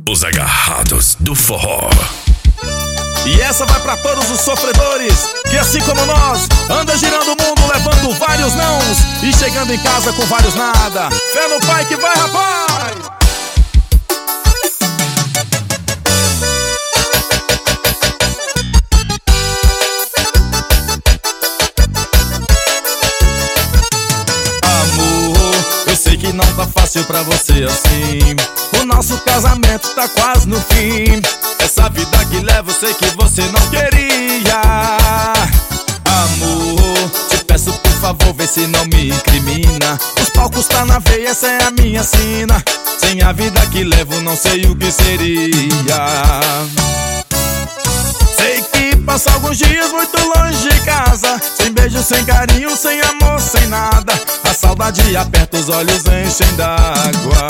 Os agarrados do forró. E essa vai pra todos os sofredores que, assim como nós, anda girando o mundo levando vários nãos e chegando em casa com vários nada. Fé no pai que vai, rapaz! Amor, eu sei que não tá fácil pra você assim. O nosso casamento tá quase no fim. Essa vida que leva eu sei que você não queria. Amor, te peço por favor, vê se não me incrimina. Os palcos tá na veia, essa é a minha sina. Sem a vida que levo não sei o que seria. Sei que passa alguns dias muito longe de casa, sem beijo, sem carinho, sem amor, sem nada. A saudade aperta os olhos, enchem d'água.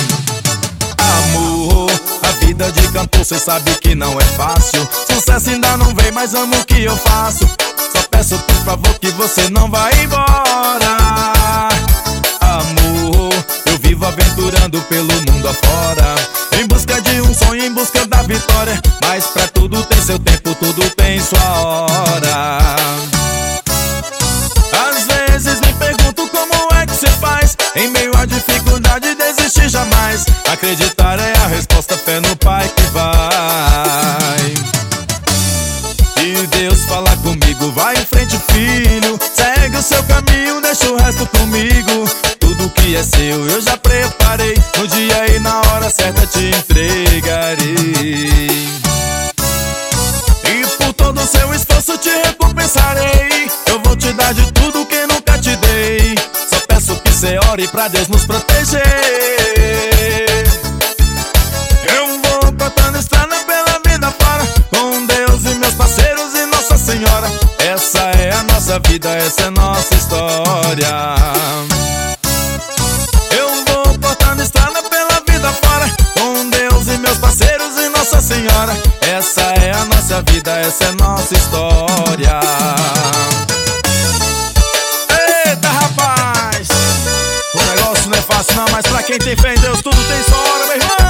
Amor, a vida de cantor cê sabe que não é fácil. Sucesso ainda não vem, mas amo o que eu faço. Só peço por favor que você não vá embora. Amor, eu vivo aventurando pelo mundo afora, em busca de um sonho, em busca da vitória. Mas pra tudo tem seu tempo, tudo tem sua hora. Às vezes me pergunto como é que cê faz, em meio à dificuldade desistir jamais. Acreditar é a resposta, fé no pai que vai. E Deus fala comigo, vai em frente filho, segue o seu caminho, deixa o resto comigo. Tudo que é seu eu já preparei, no dia e na hora certa te entregarei. E por todo o seu esforço te recompensarei. Eu vou te dar de tudo que nunca te dei. Só peço que cê ore pra Deus nos proteger. Eu vou cortando estrada pela vida fora, com Deus e meus parceiros e Nossa Senhora. Essa é a nossa vida, essa é nossa história. Eu vou cortando estrada pela vida fora, com Deus e meus parceiros e Nossa Senhora. Essa é a nossa vida, essa é nossa história. Eita, rapaz! O negócio não é fácil não, mas pra quem tem fé em Deus tudo tem sua hora, meu irmão!